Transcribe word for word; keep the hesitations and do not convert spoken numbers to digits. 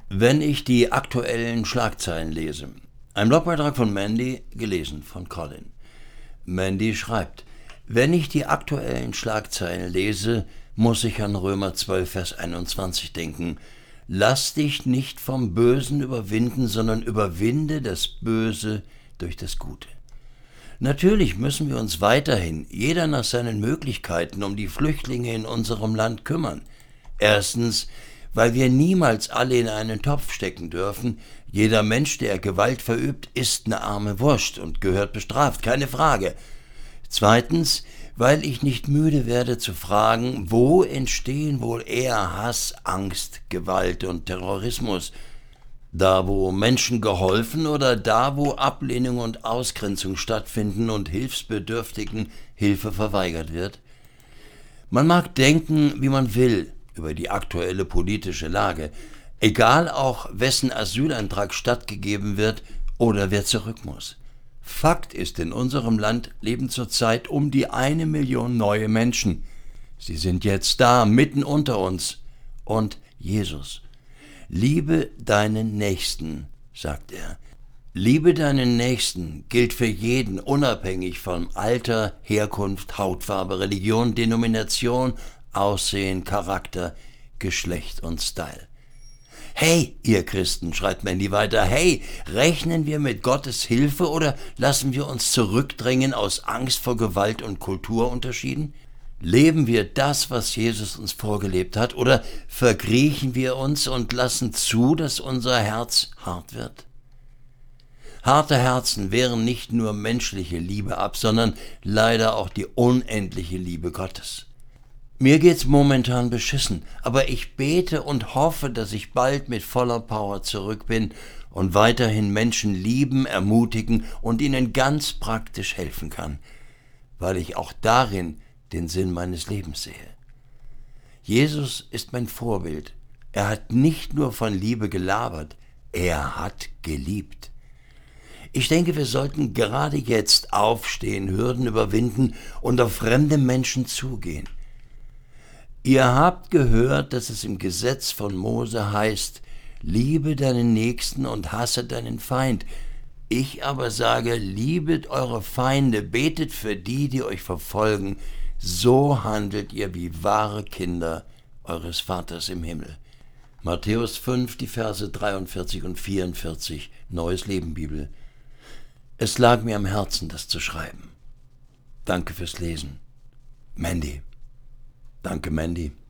Wenn ich die aktuellen Schlagzeilen lese. Ein Blogbeitrag von Mandy, gelesen von Colin. Mandy schreibt: Wenn ich die aktuellen Schlagzeilen lese, muss ich an Römer zwölf, Vers einundzwanzig denken. Lass dich nicht vom Bösen überwinden, sondern überwinde das Böse durch das Gute. Natürlich müssen wir uns weiterhin, jeder nach seinen Möglichkeiten, um die Flüchtlinge in unserem Land kümmern. Erstens, weil wir niemals alle in einen Topf stecken dürfen. Jeder Mensch, der Gewalt verübt, ist eine arme Wurst und gehört bestraft, keine Frage. Zweitens, weil ich nicht müde werde zu fragen, wo entstehen wohl eher Hass, Angst, Gewalt und Terrorismus? Da, wo Menschen geholfen oder da, wo Ablehnung und Ausgrenzung stattfinden und Hilfsbedürftigen Hilfe verweigert wird? Man mag denken, wie man will, über die aktuelle politische Lage, egal auch, wessen Asylantrag stattgegeben wird oder wer zurück muss. Fakt ist, in unserem Land leben zurzeit um die eine Million neue Menschen. Sie sind jetzt da, mitten unter uns. Und Jesus: Liebe deinen Nächsten, sagt er. Liebe deinen Nächsten gilt für jeden, unabhängig von Alter, Herkunft, Hautfarbe, Religion, Denomination, Aussehen, Charakter, Geschlecht und Style. Hey, ihr Christen, schreibt Mandy weiter, hey, rechnen wir mit Gottes Hilfe oder lassen wir uns zurückdrängen aus Angst vor Gewalt und Kulturunterschieden? Leben wir das, was Jesus uns vorgelebt hat, oder verkriechen wir uns und lassen zu, dass unser Herz hart wird? Harte Herzen wehren nicht nur menschliche Liebe ab, sondern leider auch die unendliche Liebe Gottes. Mir geht's momentan beschissen, aber ich bete und hoffe, dass ich bald mit voller Power zurück bin und weiterhin Menschen lieben, ermutigen und ihnen ganz praktisch helfen kann, weil ich auch darin den Sinn meines Lebens sehe. Jesus ist mein Vorbild. Er hat nicht nur von Liebe gelabert, er hat geliebt. Ich denke, wir sollten gerade jetzt aufstehen, Hürden überwinden und auf fremde Menschen zugehen. Ihr habt gehört, dass es im Gesetz von Mose heißt, liebe deinen Nächsten und hasse deinen Feind. Ich aber sage, liebet eure Feinde, betet für die, die euch verfolgen. So handelt ihr wie wahre Kinder eures Vaters im Himmel. Matthäus fünf, die Verse dreiundvierzig und vierundvierzig, Neues Leben Bibel. Es lag mir am Herzen, das zu schreiben. Danke fürs Lesen. Mandy. Danke, Mandy.